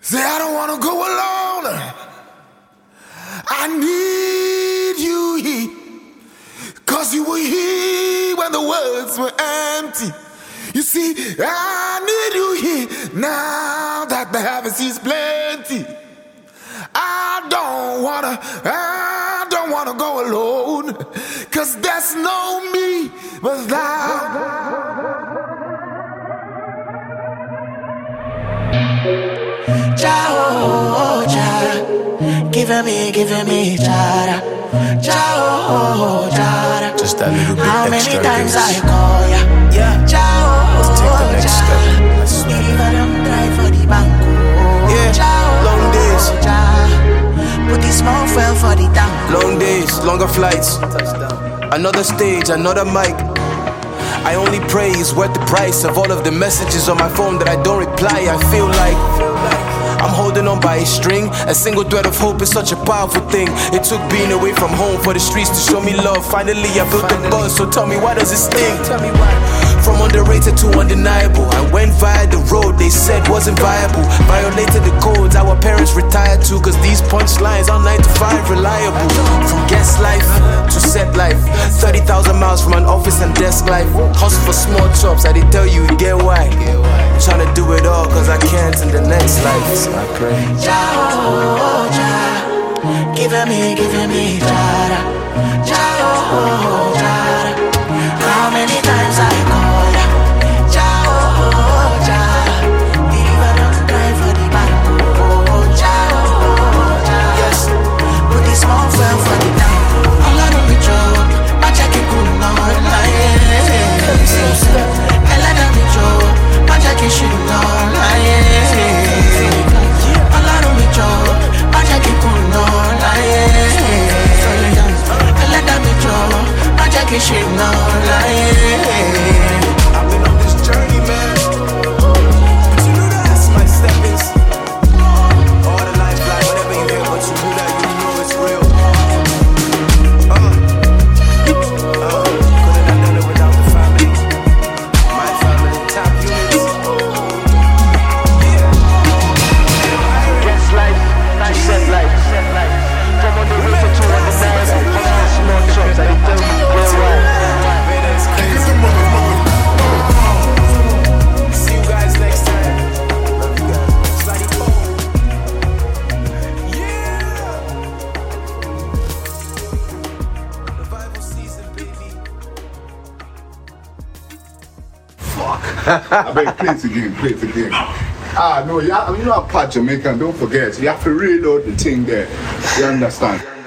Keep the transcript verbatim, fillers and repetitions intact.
Say I don't wanna go alone. I need you here, cause you were here when the words were empty. You see, I need you here now that the harvest is plenty. I don't wanna, I don't wanna go alone, cause there's no me without. Ciao, ciao, giving me, giving me, ciao, ciao, ciao. Just that little bit How extra many times bass. I call ya? Yeah. Ciao, Let's take the next ciao. step. I swear. Deliver them drive for the banco. Yeah, ciao, long days. Ciao. Put the small fuel for the tank. Long days, longer flights. Another stage, another mic. I only pray is worth the price of all of the messages on my phone that I don't reply. I feel like I'm holding on by a string. A single thread of hope is such a powerful thing. It took being away from home for the streets to show me love. Finally I built the buzz, so tell me why does it sting? From underrated to undeniable, I went via the road they said wasn't viable. Violated the codes our parents retired to, cause these punchlines are nine to five reliable. From guest life to set life, thirty thousand miles from an office and desk life. Hustle for small chops, I did tell you, you get why. Tryna do it all cause I can't in the next life, so I pray. Ciao, ciao, giving me, giving me, ciao, ciao, ciao. How many times I call ya? Ciao, ciao, deliver them drive for the banco. Ciao, ciao, yes, put the small fuel for the tank. I'm not on the job, my jacket cool now, like I let them be job, my jacket should know, like I'm not on the job, my jacket cool now, like I let them be job, my jacket should know, like I've been on this journey, man. But you knew that that's my steppings. All the lifeline, whatever you hear, but you knew that you know it's real. Uh, uh, couldn't have done it without the family. My family, top units. Yeah. Guess life, I said life. From on the river to on the nine, hustle small chops, I did tell you, get right. See you guys next time. Love you guys. Slidey Pole. Yeah. Revival season, baby. I beg, play it again, play it again. Ah, no, you, you know, I'm part Jamaican, don't forget. You have to reload the thing there. You understand?